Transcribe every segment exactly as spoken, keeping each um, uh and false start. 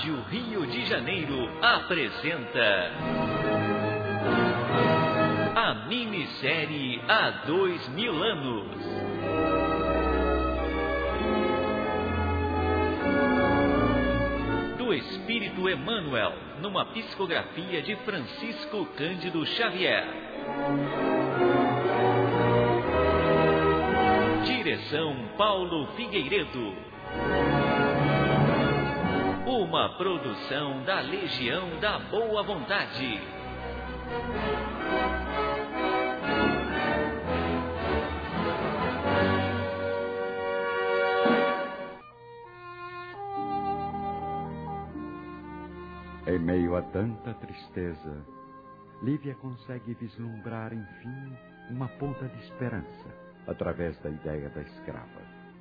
Rádio Rio de Janeiro apresenta a minissérie Há Dois Mil Anos. Do Espírito Emmanuel, numa psicografia de Francisco Cândido Xavier. Direção Paulo Figueiredo. Uma produção da Legião da Boa Vontade. Em meio a tanta tristeza, Lívia consegue vislumbrar, enfim, uma ponta de esperança através da ideia da escrava.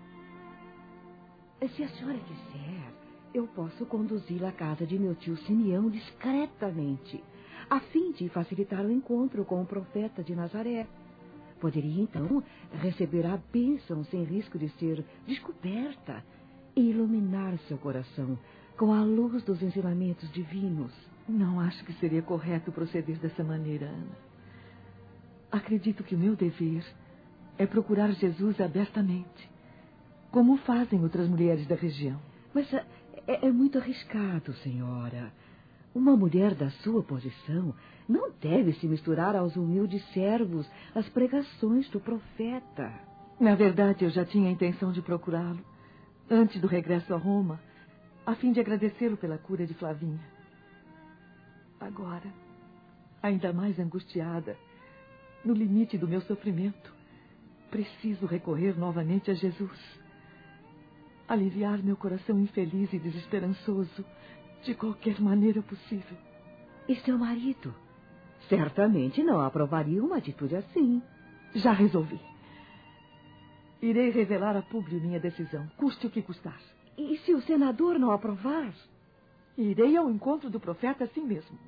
Se a senhora quiser, eu posso conduzi-la à casa de meu tio Simeão discretamente, a fim de facilitar o encontro com o profeta de Nazaré. Poderia, então, receber a bênção sem risco de ser descoberta e iluminar seu coração com a luz dos ensinamentos divinos. Não acho que seria correto proceder dessa maneira, Ana. Acredito que o meu dever é procurar Jesus abertamente, como fazem outras mulheres da região. Mas é, é muito arriscado, senhora. Uma mulher da sua posição não deve se misturar aos humildes servos as pregações do profeta. Na verdade, eu já tinha a intenção de procurá-lo antes do regresso a Roma, a fim de agradecê-lo pela cura de Flavinha. Agora, ainda mais angustiada, no limite do meu sofrimento, preciso recorrer novamente a Jesus. Aliviar meu coração infeliz e desesperançoso de qualquer maneira possível. E seu marido? Certamente não aprovaria uma atitude assim. Já resolvi. Irei revelar a Públio minha decisão, custe o que custar. E se o senador não aprovar? Irei ao encontro do profeta assim mesmo.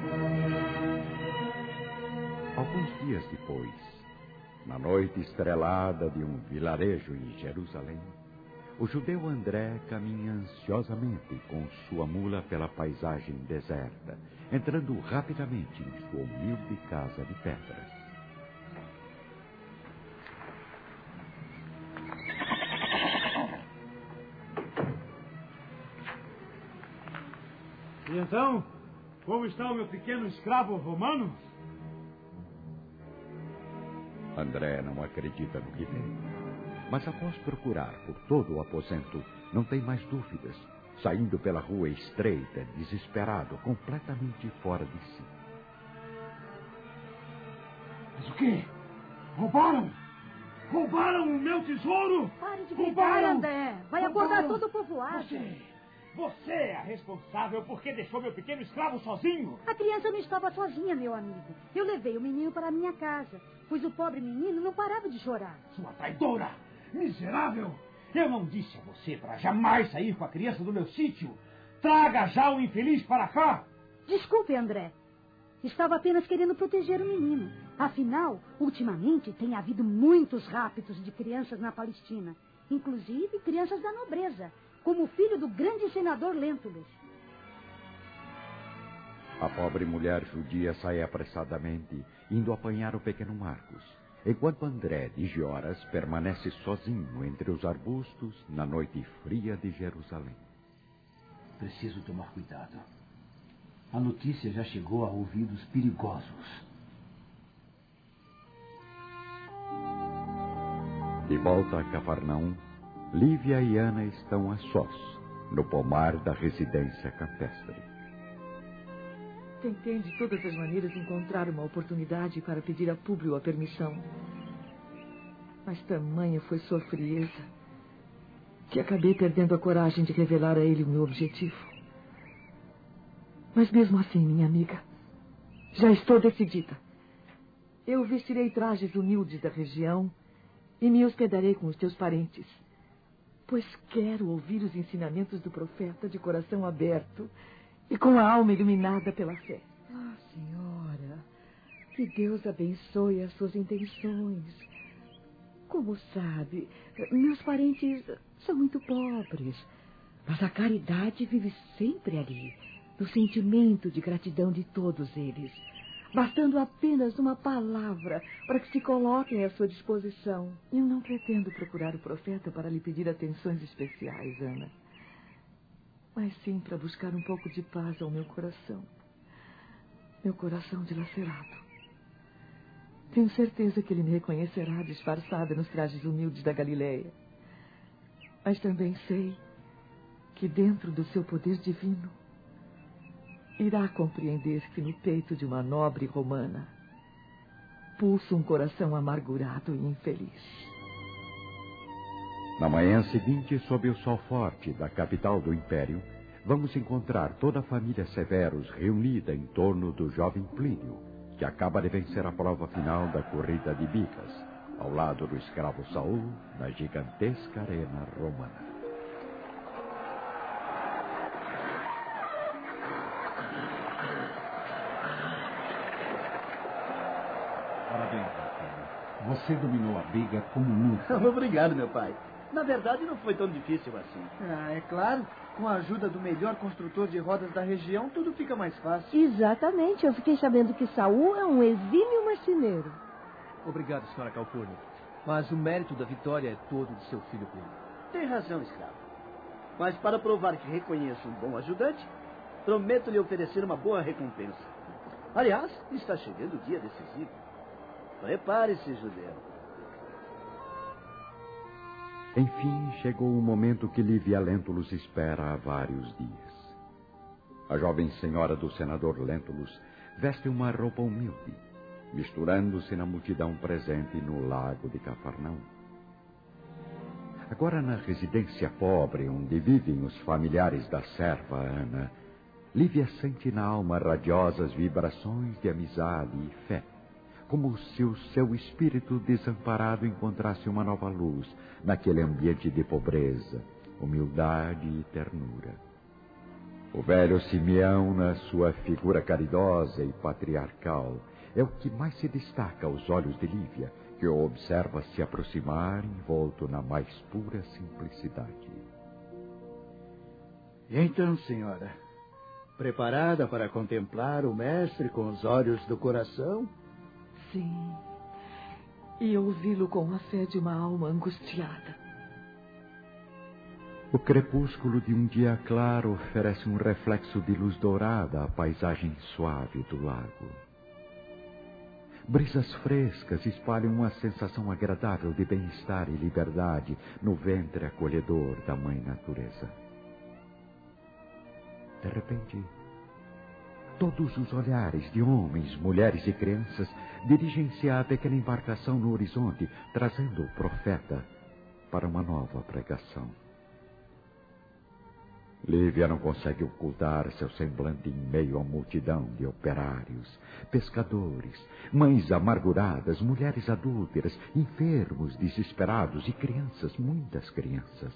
Alguns dias depois, na noite estrelada de um vilarejo em Jerusalém, o judeu André caminha ansiosamente com sua mula pela paisagem deserta, entrando rapidamente em sua humilde casa de pedras. E então, como está o meu pequeno escravo romano? André não acredita no que vê, mas após procurar por todo o aposento, não tem mais dúvidas, saindo pela rua estreita, desesperado, completamente fora de si. Mas o quê? Roubaram? Roubaram o meu tesouro? Pare de gritar, André. Vai acordar Roubaram. todo o povoado. Você, você é a responsável porque deixou meu pequeno escravo sozinho? A criança não estava sozinha, meu amigo. Eu levei o menino para a minha casa, pois o pobre menino não parava de chorar. Sua traidora! Miserável! Eu não disse a você para jamais sair com a criança do meu sítio. Traga já o infeliz para cá! Desculpe, André. Estava apenas querendo proteger o menino. Afinal, ultimamente tem havido muitos raptos de crianças na Palestina, inclusive crianças da nobreza, como o filho do grande senador Lentulus. A pobre mulher judia sai apressadamente, indo apanhar o pequeno Marcos, enquanto André de Gioras permanece sozinho entre os arbustos na noite fria de Jerusalém. Preciso tomar cuidado. A notícia já chegou a ouvidos perigosos. De volta a Cafarnaum, Lívia e Ana estão a sós, no pomar da residência campestre. Tentei de todas as maneiras encontrar uma oportunidade para pedir a Públio a permissão. Mas tamanha foi sua frieza que acabei perdendo a coragem de revelar a ele o meu objetivo. Mas mesmo assim, minha amiga, já estou decidida. Eu vestirei trajes humildes da região e me hospedarei com os teus parentes, pois quero ouvir os ensinamentos do profeta de coração aberto e com a alma iluminada pela fé. Ah, senhora, que Deus abençoe as suas intenções. Como sabe, meus parentes são muito pobres. Mas a caridade vive sempre ali, no sentimento de gratidão de todos eles, bastando apenas uma palavra para que se coloquem à sua disposição. Eu não pretendo procurar o profeta para lhe pedir atenções especiais, Ana, mas sim para buscar um pouco de paz ao meu coração. Meu coração dilacerado. Tenho certeza que ele me reconhecerá disfarçada nos trajes humildes da Galileia. Mas também sei que dentro do seu poder divino irá compreender que no peito de uma nobre romana pulsa um coração amargurado e infeliz. Na manhã seguinte, sob o sol forte da capital do Império, vamos encontrar toda a família Severus reunida em torno do jovem Plínio, que acaba de vencer a prova final da corrida de bicas, ao lado do escravo Saul, na gigantesca arena romana. Parabéns, Marcelo. Você dominou a briga como nunca. Obrigado, meu pai. Na verdade, não foi tão difícil assim. Ah, é claro. Com a ajuda do melhor construtor de rodas da região, tudo fica mais fácil. Exatamente. Eu fiquei sabendo que Saul é um exímio marceneiro. Obrigado, senhora Calpurnia. Mas o mérito da vitória é todo de seu filho Plínio. Tem razão, escravo. Mas para provar que reconheço um bom ajudante, prometo lhe oferecer uma boa recompensa. Aliás, está chegando o dia decisivo. Prepare-se, judeu. Enfim, chegou o momento que Livia Lentulus espera há vários dias. A jovem senhora do senador Lentulus veste uma roupa humilde, misturando-se na multidão presente no lago de Cafarnaum. Agora, na residência pobre onde vivem os familiares da serva Ana, Lívia sente na alma radiosas vibrações de amizade e fé, como se o seu espírito desamparado encontrasse uma nova luz naquele ambiente de pobreza, humildade e ternura. O velho Simeão, na sua figura caridosa e patriarcal, é o que mais se destaca aos olhos de Lívia, que o observa se aproximar envolto na mais pura simplicidade. E então, senhora, preparada para contemplar o mestre com os olhos do coração? Sim, e ouvi-lo com a fé de uma alma angustiada. O crepúsculo de um dia claro oferece um reflexo de luz dourada à paisagem suave do lago. Brisas frescas espalham uma sensação agradável de bem-estar e liberdade no ventre acolhedor da mãe natureza. De repente, todos os olhares de homens, mulheres e crianças dirigem-se à pequena embarcação no horizonte, trazendo o profeta para uma nova pregação. Lívia não consegue ocultar seu semblante em meio à multidão de operários, pescadores, mães amarguradas, mulheres adúlteras, enfermos, desesperados e crianças, muitas crianças.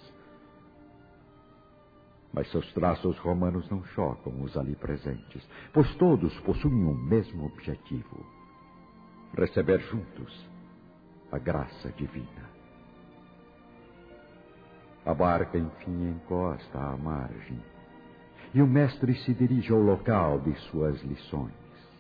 Mas seus traços romanos não chocam os ali presentes, pois todos possuem o mesmo objetivo: receber juntos a graça divina. A barca, enfim, encosta à margem, e o mestre se dirige ao local de suas lições.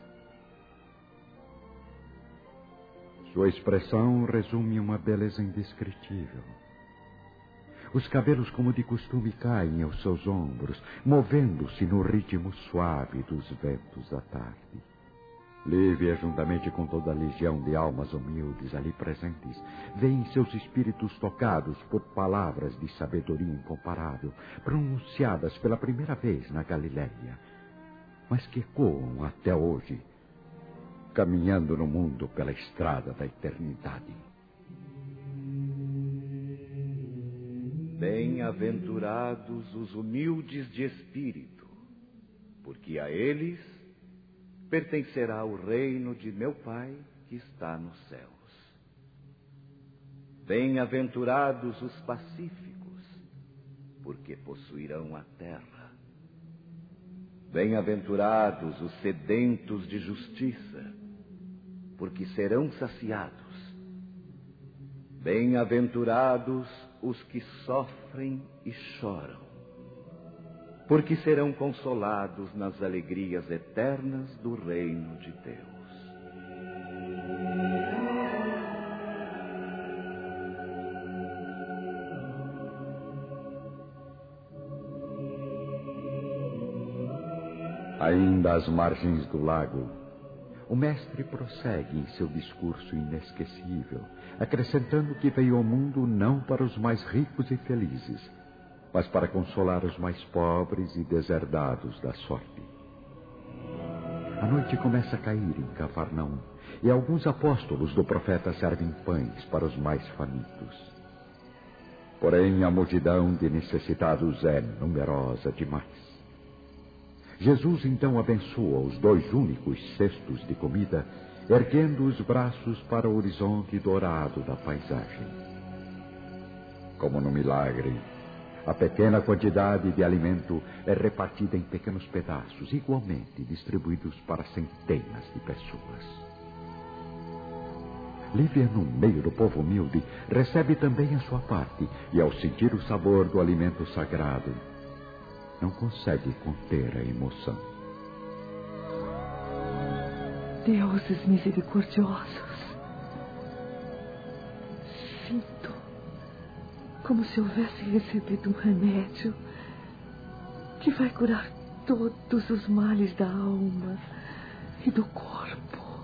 Sua expressão resume uma beleza indescritível. Os cabelos, como de costume, caem aos seus ombros, movendo-se no ritmo suave dos ventos da tarde. Lívia, juntamente com toda a legião de almas humildes ali presentes, veem seus espíritos tocados por palavras de sabedoria incomparável, pronunciadas pela primeira vez na Galileia, mas que ecoam até hoje, caminhando no mundo pela estrada da eternidade. Bem-aventurados os humildes de espírito, porque a eles pertencerá o reino de meu Pai que está nos céus. Bem-aventurados os pacíficos, porque possuirão a terra. Bem-aventurados os sedentos de justiça, porque serão saciados. Bem-aventurados os que sofrem e choram, porque serão consolados nas alegrias eternas do reino de Deus. Ainda às margens do lago, o mestre prossegue em seu discurso inesquecível, acrescentando que veio ao mundo não para os mais ricos e felizes, mas para consolar os mais pobres e deserdados da sorte. A noite começa a cair em Cafarnaum, e alguns apóstolos do profeta servem pães para os mais famintos. Porém, a multidão de necessitados é numerosa demais. Jesus então abençoa os dois únicos cestos de comida, erguendo os braços para o horizonte dourado da paisagem. Como no milagre, a pequena quantidade de alimento é repartida em pequenos pedaços, igualmente distribuídos para centenas de pessoas. Lívia, no meio do povo humilde, recebe também a sua parte, e ao sentir o sabor do alimento sagrado, não consegue conter a emoção. Deuses misericordiosos, sinto como se houvesse recebido um remédio que vai curar todos os males da alma e do corpo.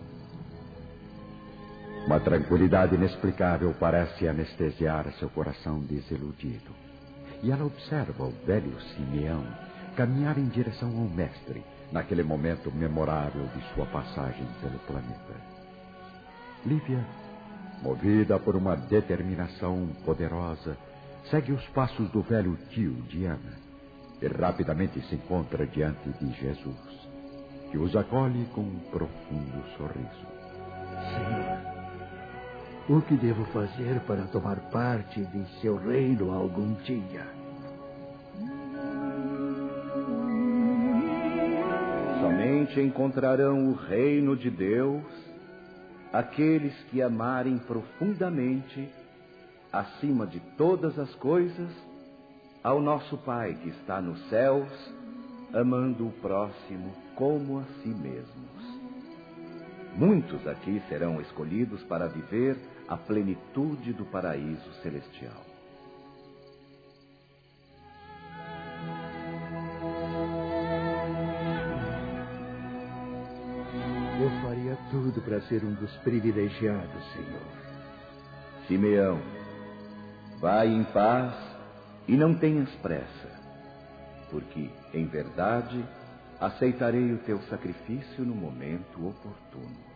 Uma tranquilidade inexplicável parece anestesiar seu coração desiludido. E ela observa o velho Simeão caminhar em direção ao mestre, naquele momento memorável de sua passagem pelo planeta. Lívia, movida por uma determinação poderosa, segue os passos do velho tio de Ana e rapidamente se encontra diante de Jesus, que os acolhe com um profundo sorriso. Senhor, o que devo fazer para tomar parte de seu reino algum dia? Somente encontrarão o reino de Deus aqueles que amarem profundamente, acima de todas as coisas, ao nosso Pai que está nos céus, amando o próximo como a si mesmos. Muitos aqui serão escolhidos para viver a plenitude do paraíso celestial. Eu faria tudo para ser um dos privilegiados, Senhor. Simeão, vai em paz e não tenhas pressa, porque, em verdade, aceitarei o teu sacrifício no momento oportuno.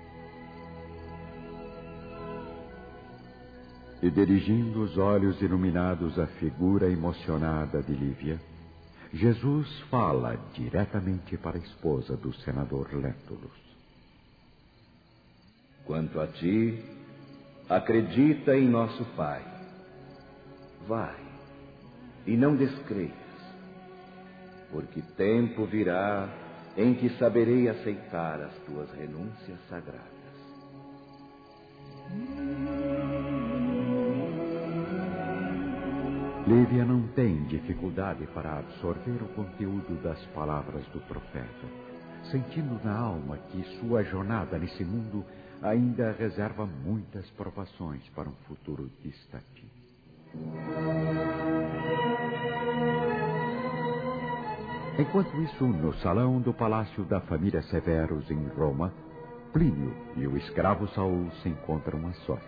E dirigindo os olhos iluminados à figura emocionada de Lívia, Jesus fala diretamente para a esposa do senador Lentulus. Quanto a ti, acredita em nosso Pai. Vai, e não descreias, porque tempo virá em que saberei aceitar as tuas renúncias sagradas. Lívia não tem dificuldade para absorver o conteúdo das palavras do profeta, sentindo na alma que sua jornada nesse mundo ainda reserva muitas provações para um futuro distante. Enquanto isso, no salão do palácio da família Severus em Roma, Plínio e o escravo Saul se encontram a sós.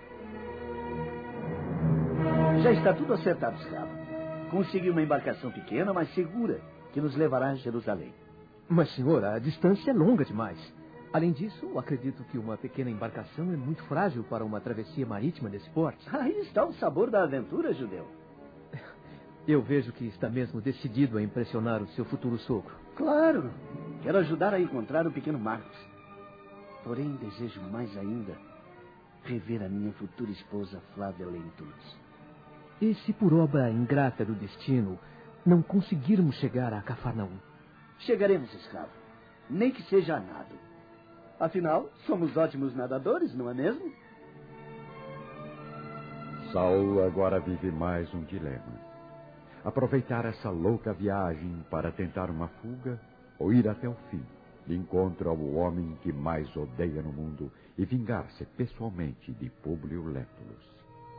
Já está tudo acertado, escravo. Consegui uma embarcação pequena, mas segura, que nos levará a Jerusalém. Mas, senhor, a distância é longa demais. Além disso, acredito que uma pequena embarcação é muito frágil para uma travessia marítima desse porte. Aí está o sabor da aventura, judeu. Eu vejo que está mesmo decidido a impressionar o seu futuro sogro. Claro. Quero ajudar a encontrar o pequeno Marcos. Porém, desejo mais ainda rever a minha futura esposa, Flávia Lentulus. E se por obra ingrata do destino não conseguirmos chegar a Cafarnaum? Chegaremos, escravo. Nem que seja a nado. Afinal, somos ótimos nadadores, não é mesmo? Saul agora vive mais um dilema. aproveitar essa louca viagem para tentar uma fuga ou ir até o fim, de encontro ao homem que mais odeia no mundo e vingar-se pessoalmente de Públio Lentulus.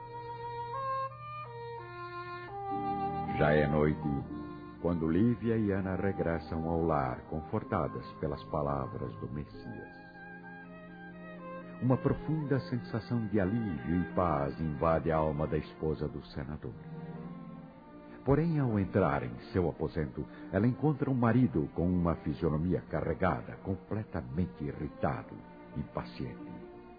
Já é noite, quando Lívia e Ana regressam ao lar, confortadas pelas palavras do Messias. Uma profunda sensação de alívio e paz invade a alma da esposa do senador. Porém, ao entrar em seu aposento, ela encontra um marido com uma fisionomia carregada, completamente irritado, impaciente.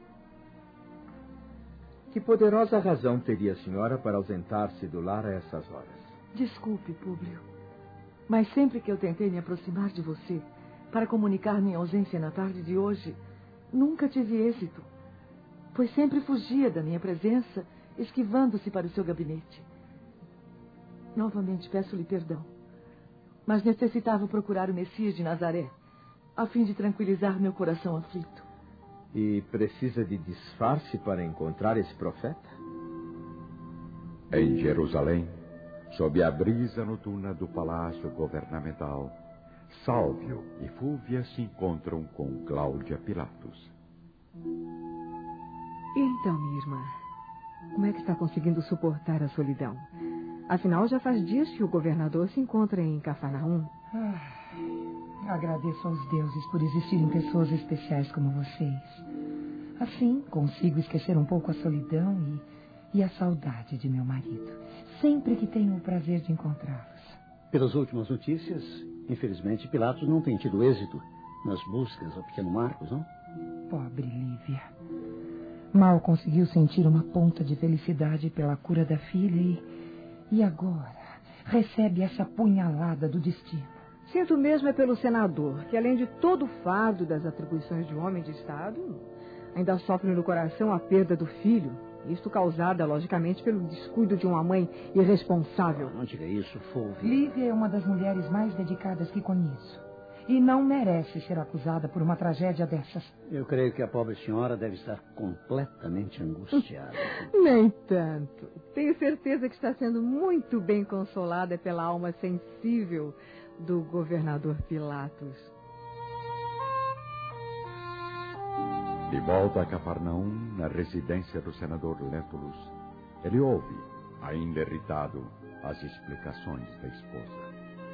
Que poderosa razão teria a senhora para ausentar-se do lar a essas horas? Desculpe, Públio, mas sempre que eu tentei me aproximar de você para comunicar minha ausência na tarde de hoje, nunca tive êxito, pois sempre fugia da minha presença, esquivando-se para o seu gabinete. Novamente peço-lhe perdão, mas necessitava procurar o Messias de Nazaré, a fim de tranquilizar meu coração aflito. E precisa de disfarce para encontrar esse profeta? Em Jerusalém, sob a brisa noturna do palácio governamental, Sálvio e Fúvia se encontram com Cláudia Pilatos. E então, minha irmã, como é que está conseguindo suportar a solidão? Afinal, já faz dias que o governador se encontra em Cafarnaum. Ah, agradeço aos deuses por existirem pessoas especiais como vocês. Assim, consigo esquecer um pouco a solidão e, e a saudade de meu marido, sempre que tenho o prazer de encontrá-los. Pelas últimas notícias, infelizmente, Pilatos não tem tido êxito nas buscas ao pequeno Marcos, não? Pobre Lívia. Mal conseguiu sentir uma ponta de felicidade pela cura da filha e... E agora recebe essa punhalada do destino. Sinto mesmo é pelo senador, que além de todo o fardo das atribuições de homem de Estado, ainda sofre no coração a perda do filho, isto causada, logicamente, pelo descuido de uma mãe irresponsável. Não, não diga isso, Fúvia. Lívia é uma das mulheres mais dedicadas que conheço. E não merece ser acusada por uma tragédia dessas. Eu creio que a pobre senhora deve estar completamente angustiada. Nem tanto. Tenho certeza que está sendo muito bem consolada pela alma sensível do governador Pilatos. De volta a Cafarnaum, na residência do senador Lentulus, ele ouve, ainda irritado, as explicações da esposa.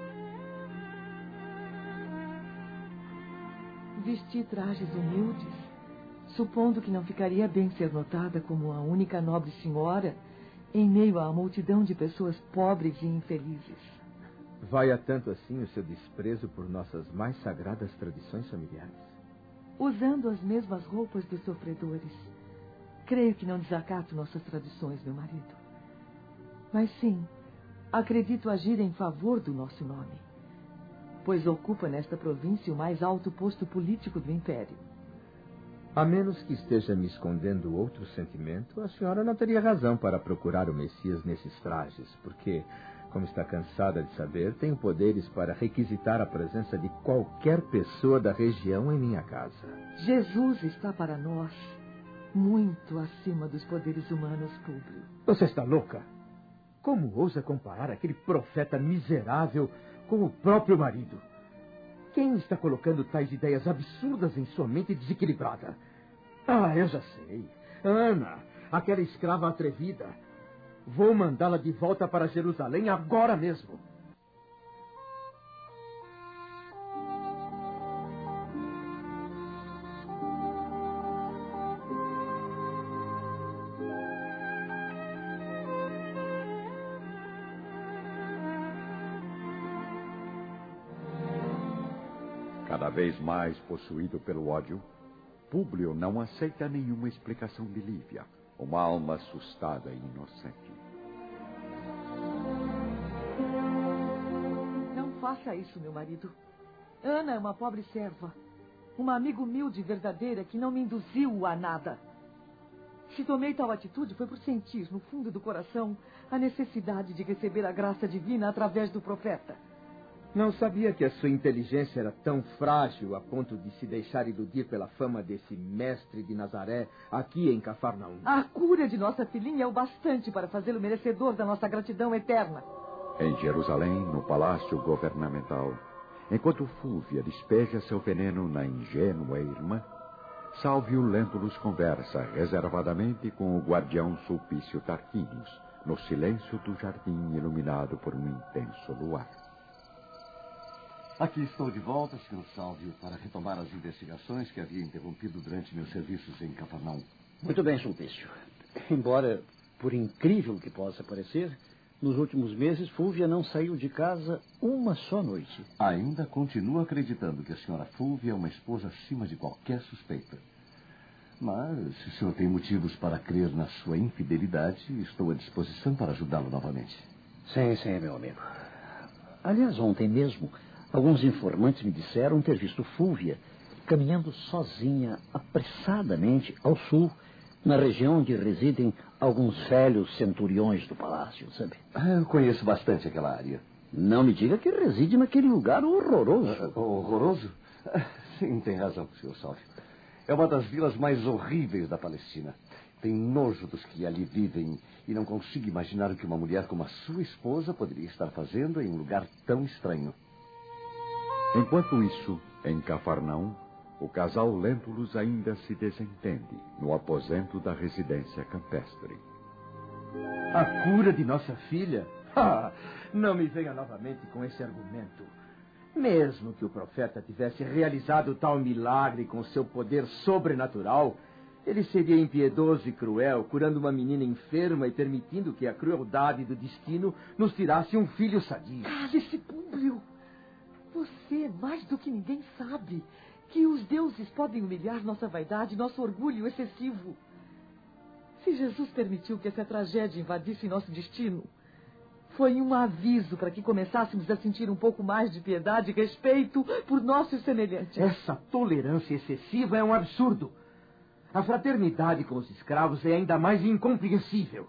Vesti trajes humildes, supondo que não ficaria bem ser notada como a única nobre senhora em meio à multidão de pessoas pobres e infelizes. Vai a tanto assim o seu desprezo por nossas mais sagradas tradições familiares? Usando as mesmas roupas dos sofredores. Creio que não desacato nossas tradições, meu marido. Mas sim, acredito agir em favor do nosso nome, pois ocupa nesta província o mais alto posto político do Império. A menos que esteja me escondendo outro sentimento, a senhora não teria razão para procurar o Messias nesses trajes, porque, como está cansada de saber, tenho poderes para requisitar a presença de qualquer pessoa da região em minha casa. Jesus está para nós muito acima dos poderes humanos, Públio. Você está louca? Como ousa comparar aquele profeta miserável com o próprio marido? Quem está colocando tais ideias absurdas em sua mente desequilibrada? Ah, eu já sei. Ana, aquela escrava atrevida. Vou mandá-la de volta para Jerusalém agora mesmo. Cada vez mais possuído pelo ódio, Públio não aceita nenhuma explicação de Lívia, uma alma assustada e inocente. Não faça isso, meu marido. Ana é uma pobre serva, uma amiga humilde e verdadeira que não me induziu a nada. Se tomei tal atitude foi por sentir, no fundo do coração, a necessidade de receber a graça divina através do profeta. Não sabia que a sua inteligência era tão frágil a ponto de se deixar iludir pela fama desse mestre de Nazaré aqui em Cafarnaum. A cura de nossa filhinha é o bastante para fazê-lo merecedor da nossa gratidão eterna. Em Jerusalém, no palácio governamental, enquanto Fúvia despeja seu veneno na ingênua irmã, Salvio Lentulus conversa reservadamente com o guardião Sulpício Tarquinius, no silêncio do jardim iluminado por um intenso luar. Aqui estou de volta, senhor Salvio, para retomar as investigações que havia interrompido durante meus serviços em Cafarnaum. Muito bem, Sulpício. Embora, por incrível que possa parecer, nos últimos meses, Fúvia não saiu de casa uma só noite. Ainda continuo acreditando que a senhora Fúvia é uma esposa acima de qualquer suspeita. Mas, se o senhor tem motivos para crer na sua infidelidade, estou à disposição para ajudá-lo novamente. Sim, sim, meu amigo. Aliás, ontem mesmo, alguns informantes me disseram ter visto Fúvia caminhando sozinha, apressadamente, ao sul, na região onde residem alguns velhos centuriões do palácio, sabe? Eu conheço bastante aquela área. Não me diga que reside naquele lugar horroroso. Uh, horroroso? Sim, tem razão, senhor Salvio. É uma das vilas mais horríveis da Palestina. Tenho nojo dos que ali vivem e não consigo imaginar o que uma mulher como a sua esposa poderia estar fazendo em um lugar tão estranho. Enquanto isso, em Cafarnaum, o casal Lentulus ainda se desentende no aposento da residência campestre. A cura de nossa filha? Ah, não me venha novamente com esse argumento. Mesmo que o profeta tivesse realizado tal milagre com seu poder sobrenatural, ele seria impiedoso e cruel, curando uma menina enferma e permitindo que a crueldade do destino nos tirasse um filho sadio. Cale-se, Públio! Você, mais do que ninguém, sabe que os deuses podem humilhar nossa vaidade, nosso orgulho excessivo. Se Jesus permitiu que essa tragédia invadisse nosso destino, foi um aviso para que começássemos a sentir um pouco mais de piedade e respeito por nossos semelhantes. Essa tolerância excessiva é um absurdo. A fraternidade com os escravos é ainda mais incompreensível.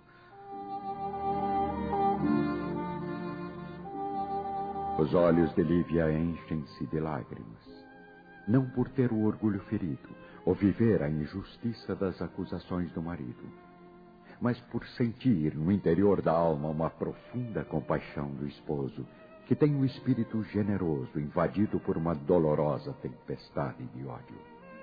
Os olhos de Lívia enchem-se de lágrimas. Não por ter o orgulho ferido, ou viver a injustiça das acusações do marido, mas por sentir no interior da alma uma profunda compaixão do esposo, que tem um espírito generoso invadido por uma dolorosa tempestade de ódio.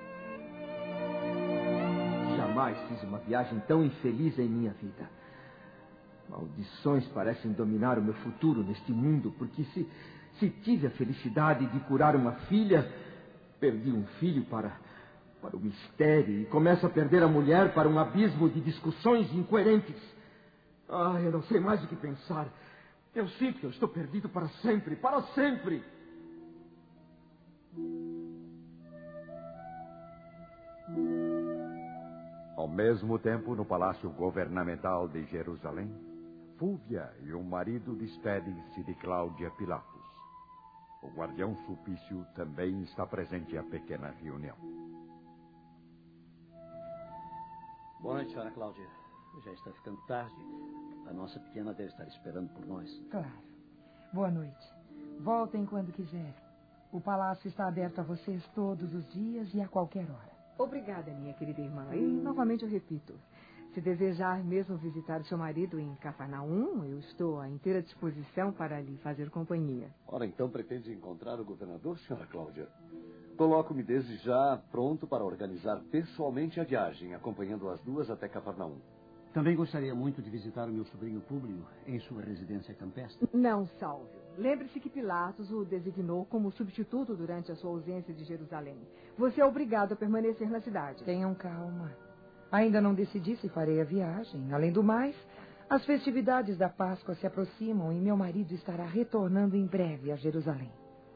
Jamais fiz uma viagem tão infeliz em minha vida. Maldições parecem dominar o meu futuro neste mundo, porque se, se tive a felicidade de curar uma filha, perdi um filho para, para o mistério e começo a perder a mulher para um abismo de discussões incoerentes. Ah, eu não sei mais o que pensar. Eu sinto que eu estou perdido para sempre, para sempre. Ao mesmo tempo, no palácio governamental de Jerusalém, Fúvia e o marido despedem-se de Cláudia Pilatos. O guardião Sulpício também está presente à pequena reunião. Boa noite, senhora Cláudia. Já está ficando tarde. A nossa pequena deve estar esperando por nós. Claro. Boa noite. Voltem quando quiserem. O palácio está aberto a vocês todos os dias e a qualquer hora. Obrigada, minha querida irmã. E, novamente, eu repito. Se desejar mesmo visitar o seu marido em Cafarnaum, eu estou à inteira disposição para lhe fazer companhia. Ora, então pretende encontrar o governador, senhora Cláudia? Coloco-me desde já pronto para organizar pessoalmente a viagem, acompanhando as duas até Cafarnaum. Também gostaria muito de visitar o meu sobrinho Públio em sua residência campestre. Não, Salvio. Lembre-se que Pilatos o designou como substituto durante a sua ausência de Jerusalém. Você é obrigado a permanecer na cidade. Tenham calma. Ainda não decidi se farei a viagem. Além do mais, as festividades da Páscoa se aproximam e meu marido estará retornando em breve a Jerusalém.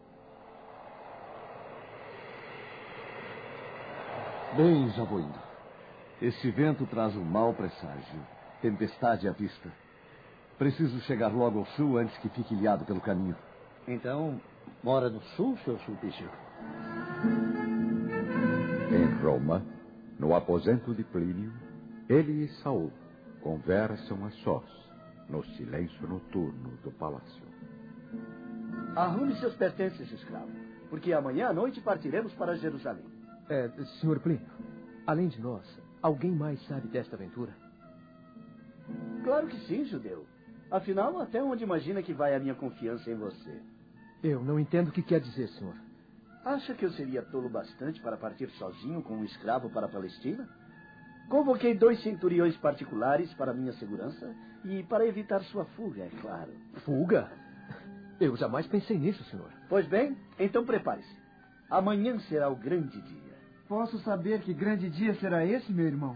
Bem, já vou indo. Esse vento traz um mau presságio. Tempestade à vista. Preciso chegar logo ao sul antes que fique ilhado pelo caminho. Então, mora no sul, seu Sulpício? Em Roma, no aposento de Plínio, ele e Saul conversam a sós, no silêncio noturno do palácio. Arrume seus pertences, escravo, porque amanhã à noite partiremos para Jerusalém. É, senhor Plínio, além de nós, alguém mais sabe desta aventura? Claro que sim, judeu. Afinal, até onde imagina que vai a minha confiança em você? Eu não entendo o que quer dizer, senhor. Acha que eu seria tolo bastante para partir sozinho com um escravo para a Palestina? Convoquei dois centuriões particulares para minha segurança e para evitar sua fuga, é claro. Fuga? Eu jamais pensei nisso, senhor. Pois bem, então prepare-se. Amanhã será o grande dia. Posso saber que grande dia será esse, meu irmão?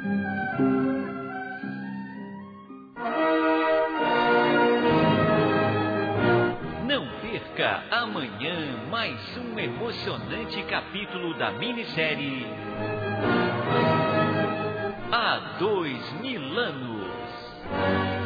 Não perca amanhã mais um emocionante capítulo da minissérie Há Dois Mil Anos.